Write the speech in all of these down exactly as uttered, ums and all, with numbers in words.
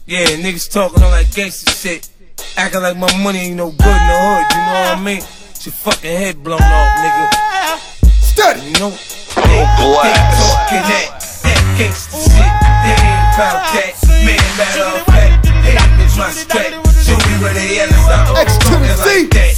Yeah, niggas talking all that gangsta shit. Acting like my money ain't no good in the hood, you know what I mean? It's your fucking head blown off, nigga. Study, you know? They, they talking that, that gangsta shit. They ain't about that. Man, matter of fact, hate is my strap. Show me where they at and stop talking like that.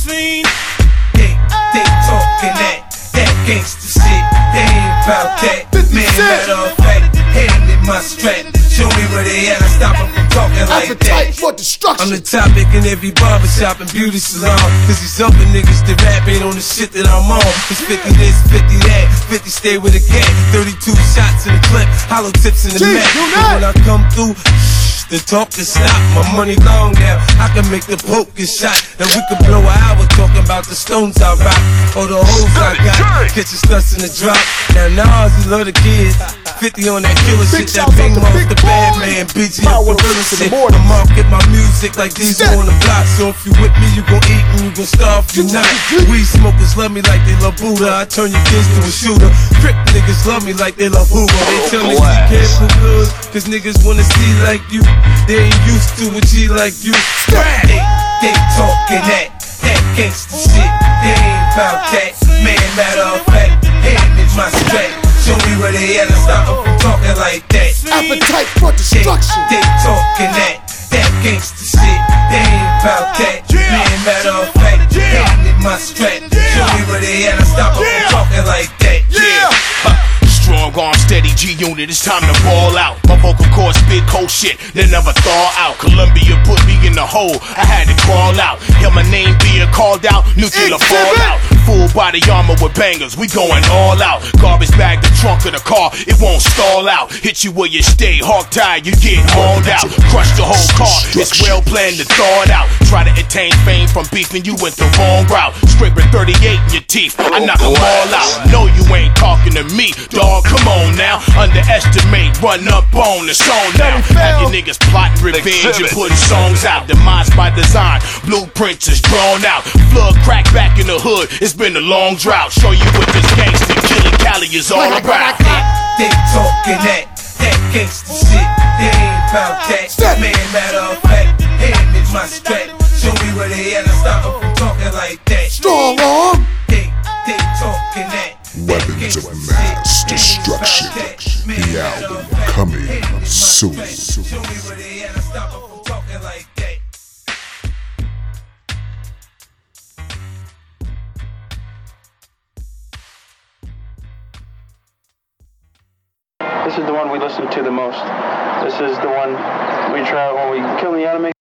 They, they talking that, that gangsta shit. They ain't about that. Man, matter of fact, hate is my strap. Show me where they at and stop them from talking like that. For destruction. I'm the topic in every barbershop and beauty salon. Cause these other niggas that rap ain't on the shit that I'm on. It's fifty this, fifty that, fifty stay with a gang. thirty-two shots in the clip, hollow tips in the mat. When I come through, shh, the talk is stop. My money long now, I can make the poke get shot. And we could blow an hour talking about the stones I rock. Or the hoes I got, catching stunts in the drop. Now Nas, he love the kids. fifty on that killer shit, that bing off the bad man, B G up the real shit. I market my music like these on the block. So if you with me, you gon' eat and you gon' starve if you not. Weed smokers love me like they love Buddha. I turn your kids to a shooter. Crip niggas love me like they love Hugo. They tell me be careful good, cause niggas wanna see like you. They ain't used to a G like you. They, they talking that, that gangsta shit. They ain't about that. Man, matter of fact, hand is my strap. Show me where they at and stop them from talking like that. Appetite for destruction. They, they talking that, that gangsta shit. They ain't about that. Man, matter of fact, hand in my strap. Show me where they at and stop them from talking like that. Yeah. Uh, strong arm, steady G-Unit, it's time to ball out. My vocal cords spit cold shit, they never thaw out. Columbia put me in the hole, I had to crawl out. Hear my name being called out, nuclear fallout. Full body armor with bangers, we going all out. Garbage bag the trunk of the car, it won't stall out. Hit you where you stay, hog tied, you get hauled out. Crush the whole car, it's well planned to thaw it out. Try to attain fame from beefing, you went the wrong route. Scraping thirty-eight in your teeth, I knock them all out. No, you ain't talking to me, dog, come on now. Underestimate, run up on the song now. Have your niggas plotting revenge and putting songs out. Demise by design, blueprints is drawn out. Flood crack back in the hood, it's been a long drought. Show you what this gangsta killing Cali is all about. They talking that, that gangsta shit. They ain't about that. Man, matter of fact, hand is my strap. Show me where they at and stop them from talking like that. Strong arm. They, they talking that. Weapons of mass destruction. The album coming soon. Show me where they at and stop them from talking like that. This is the one we listen to the most. This is the one we try when we kill the enemy.